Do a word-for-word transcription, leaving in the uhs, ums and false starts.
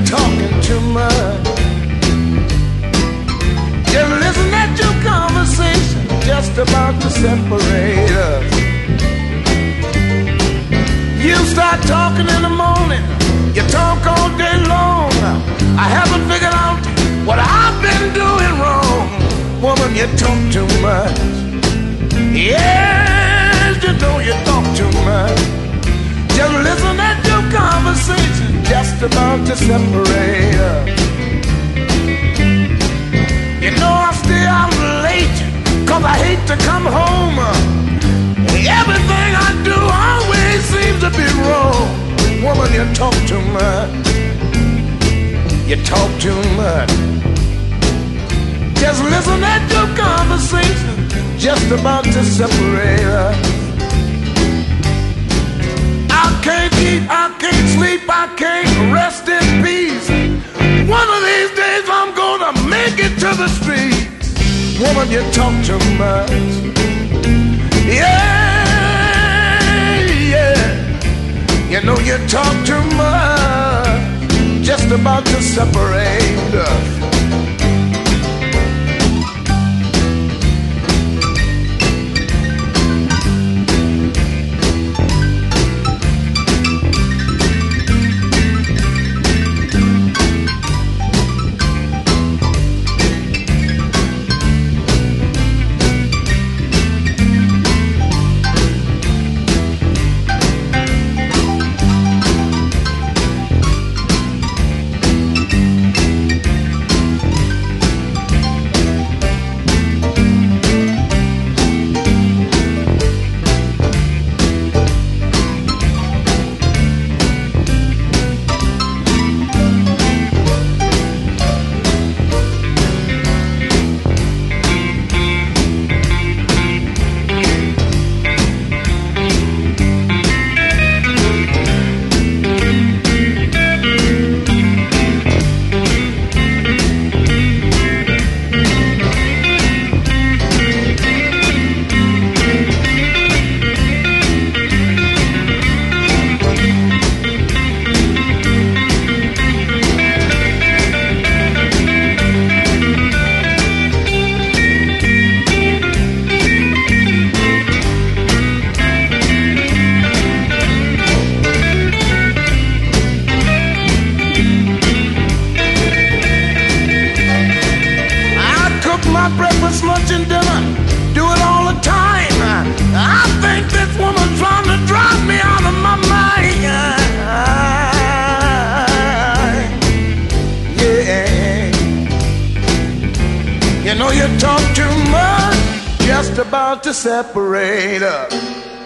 talking too much. Just listen at your conversation, just about to separate us. You start talking in the morning, you talk all day long. I haven't figured out what I've been doing wrong. Woman, you talk too much. Yes, you know you talk too much. Just listen at your conversation, just about to separate us. You know I stay out late, cause I hate to come home. Everything I do always seems to be wrong. Woman, you talk too much. You talk too much. Just listen at your conversation, just about to separate us. I can't eat, I can't sleep, I can't rest in peace. One of these days I'm gonna make it to the street. Woman, you talk too much. Yeah, yeah. You know you talk too much. Just about to separate us. Breakfast, lunch, and dinner, do it all the time. I think this woman's trying to drive me out of my mind. Yeah. You know you talk too much, just about to separate us.